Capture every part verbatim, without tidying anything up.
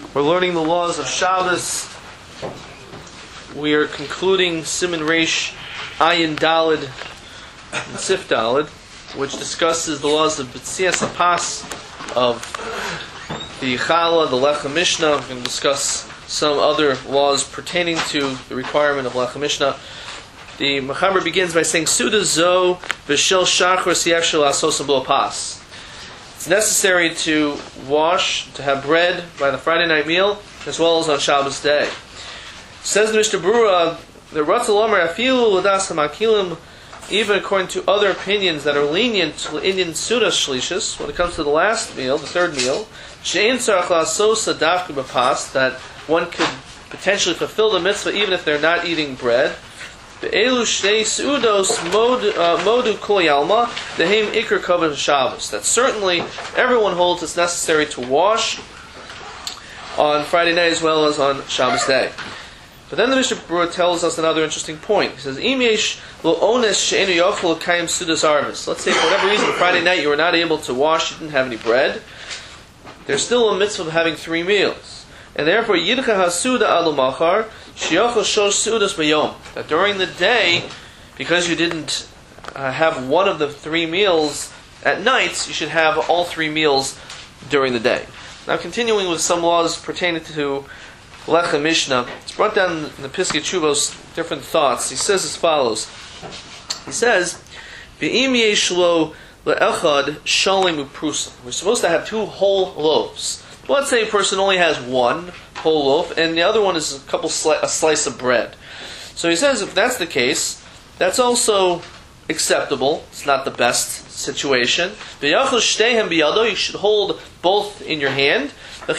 We're learning the laws of Shabbos. We are concluding Siman Reish Ayin Dalid and Sif Dalid, which discusses the laws of B'tzias HaPas, of the Challah, the Lechem Mishnah. We're going to discuss some other laws pertaining to the requirement of Lechem Mishnah. The Mechaber begins by saying, Suda zo v'shel shachar siyef shel asos b'lo pas. It's necessary to wash, to have bread by the Friday night meal, as well as on Shabbos day. Says the Mishnah Berurah, the Ratzal Omer afilu l'das hamakilim, even according to other opinions that are lenient to Indian Suda Shlishis, when it comes to the last meal, the third meal, she'ein tzarach la'asos dafka b'pas, that one could potentially fulfill the mitzvah even if they're not eating bread. Be'elu shnei seudos modu kol yalma dehem ikar kavod Shabbos. That certainly everyone holds it's necessary to wash on Friday night as well as on Shabbos day. But then the Mishnah Berurah tells us another interesting point. He says, Im yesh lo ones she'enu yochel l'kayim sudas arvis. Let's say for whatever reason Friday night you were not able to wash, you didn't have any bread. There's still a mitzvah of having three meals. And therefore, Yidcha hasuda alu machar, shiachol shosh sudas bayom. That during the day, because you didn't uh, have one of the three meals at night, you should have all three meals during the day. Now, continuing with some laws pertaining to Lechem Mishnah, it's brought down in the Piskei Teshuvos different thoughts. He says as follows. He says, V'im yesh lo le'echad shalim u'prusa. We're supposed to have two whole loaves. Let's say a person only has one whole loaf, and the other one is a couple sli- a slice of bread. So he says, if that's the case, that's also acceptable. It's not the best situation. You should hold both in your hand. A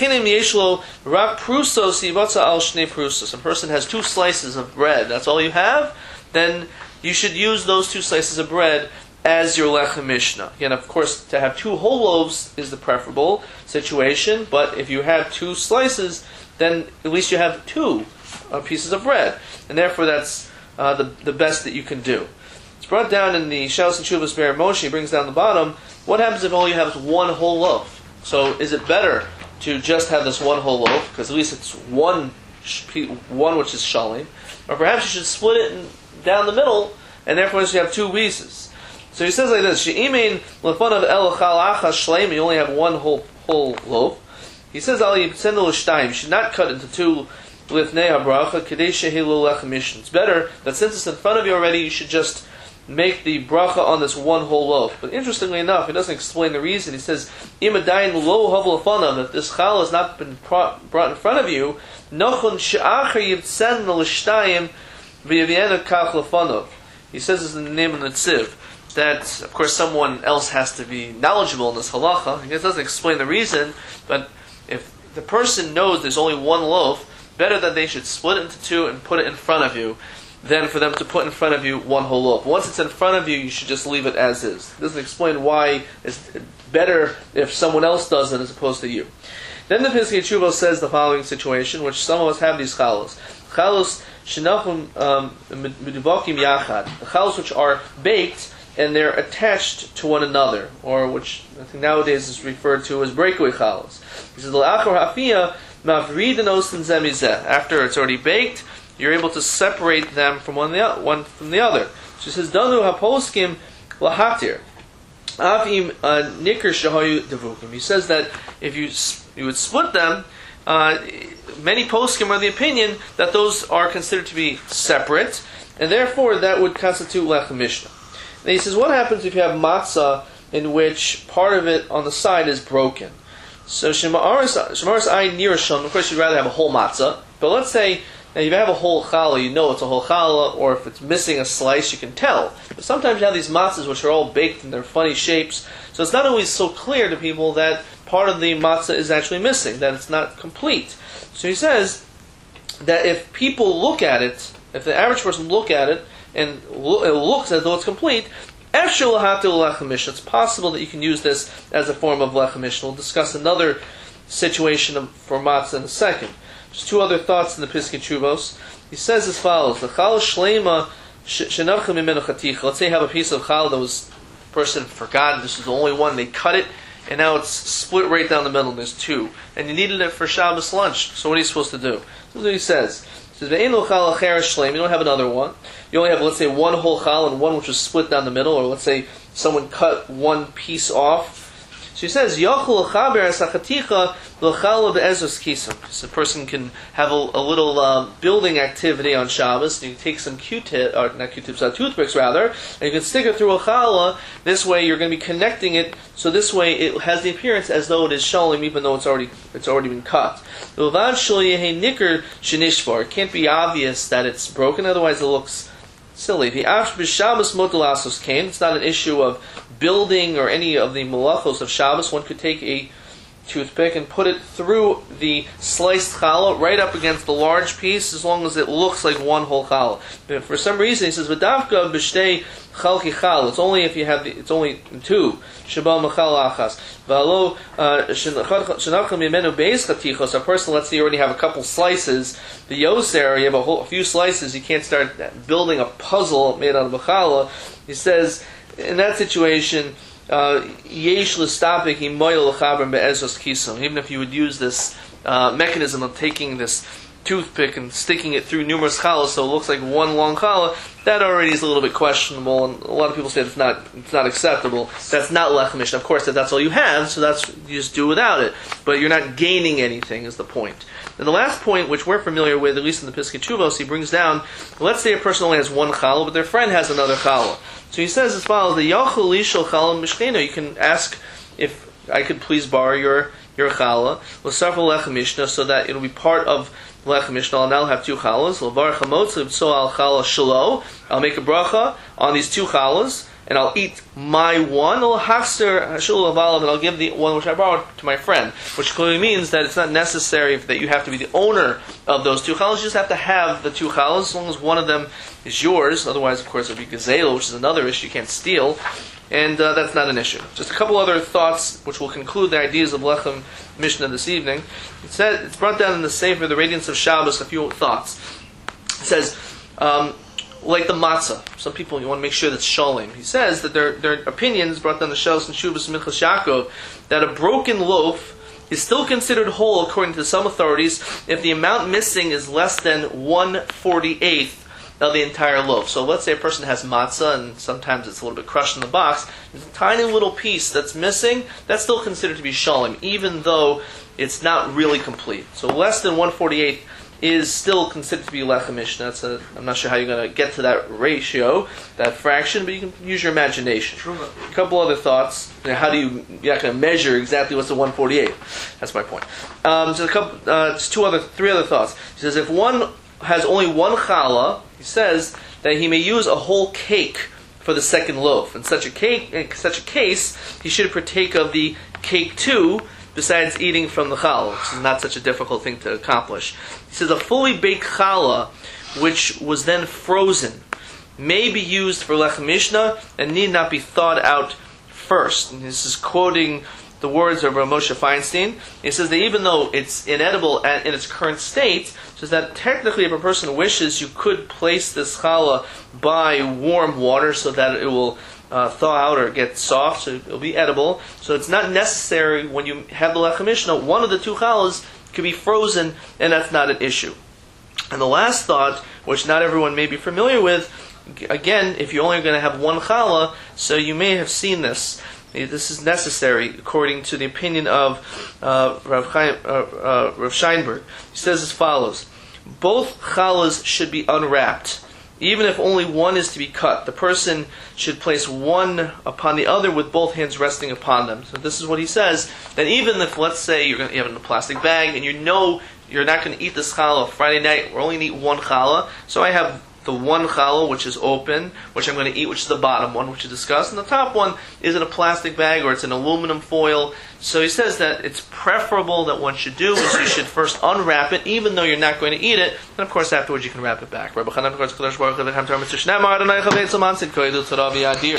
person has two slices of bread. That's all you have. Then you should use those two slices of bread as your Lechem Mishnah. Again, of course, to have two whole loaves is the preferable situation, but if you have two slices, then at least you have two uh, pieces of bread, and therefore that's uh, the the best that you can do. It's brought down in the Shalos and Shuvas Be'er Moshe. He brings down the bottom. What happens if all you have is one whole loaf? So is it better to just have this one whole loaf, because at least it's one one which is shalim, or perhaps you should split it in, down the middle, and therefore you have two pieces? So he says like this: She'imein lefanav el chal achas shleim. You only have one whole whole loaf. He says al yitzendel l'shtayim. You should not cut into two lifnei habracha kedei shehilu lechem mishnah. It's better that since it's in front of you already, you should just make the bracha on this one whole loaf. But interestingly enough, he doesn't explain the reason. He says im adayin lo hav lefanav, that this chal has not been brought in front of you. Nochon she'achar yitzendel l'shtayim v'yavienu kach lefanav. He says this in the name of the Tziv, that, of course, someone else has to be knowledgeable in this halacha. He doesn't explain the reason, but if the person knows there's only one loaf, better that they should split it into two and put it in front of you than for them to put in front of you one whole loaf. Once it's in front of you, you should just leave it as is. He doesn't explain why it's better if someone else does it as opposed to you. Then the Piskei Teshuvos says the following situation, which some of us have these chalos. Chalos shenachum meduvakim yachad. The chalos which are baked and they're attached to one another, or which I think nowadays is referred to as breakaway chalos. He says, after it's already baked, you're able to separate them from one, the, one from the other. So he says, Danu haposkim lahatir. Avim nikr shahayu devukim. He says that if you you would split them, uh, many poskim are the opinion that those are considered to be separate, and therefore that would constitute Lechem Mishnah. And he says, what happens if you have matzah in which part of it on the side is broken? So shemaris ayin nirashon. Of course, you'd rather have a whole matzah, but let's say now if you have a whole challah, you know it's a whole challah, or if it's missing a slice, you can tell. But sometimes you have these matzahs which are all baked in their funny shapes, so it's not always so clear to people that part of the matzah is actually missing, that it's not complete. So he says that if people look at it, if the average person look at it, and it looks as though it's complete, it's possible that you can use this as a form of Lechem Mishnah. We'll discuss another situation for matzah in a second. Just two other thoughts in the Piskei Teshuvos. He says as follows: let's say you have a piece of chal that was, person forgot, this is the only one, they cut it and now it's split right down the middle, and there's two. And you needed it for Shabbos lunch, so what are you supposed to do? This is what he says. He says, you don't have another one. You only have, let's say, one whole challah and one which was split down the middle, or let's say someone cut one piece off. So he says, so a person can have a, a little uh, building activity on Shabbos, and you can take some Q-tip, or not Q-tips, uh, toothpicks rather, and you can stick it through a challah. This way you're going to be connecting it, so this way it has the appearance as though it is shalom, even though it's already it's already been cut. It can't be obvious that it's broken, otherwise it looks silly. It's not an issue of building or any of the malachos of Shabbos. One could take a toothpick and put it through the sliced challah right up against the large piece, as long as it looks like one whole challah. But for some reason, he says, "V'davka b'shtei chalki chal." It's only if you have the, it's only two. Shabal mechal achas. V'alo shenacham yemenu beis chatichos. A person, let's say, you already have a couple slices. The yos area, you have a, whole, a few slices. You can't start building a puzzle made out of a challah. He says, in that situation, yesh l'stapik imoyel l'chabrim be'ezos kisom. Even if you would use this uh, mechanism of taking this toothpick and sticking it through numerous challahs so it looks like one long challah, that already is a little bit questionable, and a lot of people say it's not it's not acceptable. That's not lechem mishnah. Of course, if that's all you have, so that's you just do without it. But you're not gaining anything, is the point. And the last point, which we're familiar with, at least in the Piskei Teshuvos, he brings down, let's say a person only has one challah, but their friend has another challah. So he says as follows: the yachol lishol challah mishcheno. You can ask if I could please borrow your your challah, l'sarfel lechem mishnah, so that it'll be part of lechem mishnah. I'll now have two challahs. L'var chamotz so al challah shelo. I'll make a bracha on these two challahs, and I'll eat my one. L'hachser hashul avalav, and I'll give the one which I borrowed to my friend. Which clearly means that it's not necessary that you have to be the owner of those two challahs. You just have to have the two challahs, as long as one of them is yours. Otherwise, of course, it would be gazelle, which is another issue. You can't steal. And uh, that's not an issue. Just a couple other thoughts, which will conclude the ideas of Lechem Mishnah this evening. It said, it's brought down in the Sefer, the Radiance of Shabbos, a few thoughts. It says, um, like the matzah, some people, you want to make sure that's shalom. He says that their, their opinions, brought down the Shalos and Shuvas and Minchas Yaakov, that a broken loaf is still considered whole, according to some authorities, if the amount missing is less than one forty-eighth of the entire loaf. So let's say a person has matzah, and sometimes it's a little bit crushed in the box. There's a tiny little piece that's missing. That's still considered to be shalom, even though it's not really complete. So less than one forty-eighth is still considered to be lechem mishnah. That's a, I'm not sure how you're going to get to that ratio, that fraction, but you can use your imagination. True. A couple other thoughts. You know, how do you, you're not going to measure exactly what's the one forty-eighth. That's my point. Um, so a couple, uh, just two other, three other thoughts. He says if one has only one challah, he says that he may use a whole cake for the second loaf. In such a cake, in such a case, he should partake of the cake too, besides eating from the challah, which is not such a difficult thing to accomplish. He says a fully baked challah, which was then frozen, may be used for lechem mishnah and need not be thawed out first. And this is quoting the words of Rav Moshe Feinstein. He says that even though it's inedible at, in its current state, says that technically if a person wishes, you could place this challah by warm water so that it will uh, thaw out or get soft, so it will be edible. So it's not necessary when you have the lechem mishnah, one of the two challahs could be frozen, and that's not an issue. And the last thought, which not everyone may be familiar with, again, if you're only going to have one challah, so you may have seen this. This is necessary according to the opinion of uh, Rav, Chaim, uh, uh, Rav Scheinberg. He says as follows: both challahs should be unwrapped, even if only one is to be cut. The person should place one upon the other with both hands resting upon them. So this is what he says, that even if, let's say, you're going to have it in a plastic bag and you know you're not going to eat this challah Friday night, we're only going to eat one challah, so I have the one challah which is open, which I'm going to eat, which is the bottom one, which is discussed, and the top one is in a plastic bag or it's in aluminum foil. So he says that it's preferable that one should do is you should first unwrap it, even though you're not going to eat it, and of course afterwards you can wrap it back.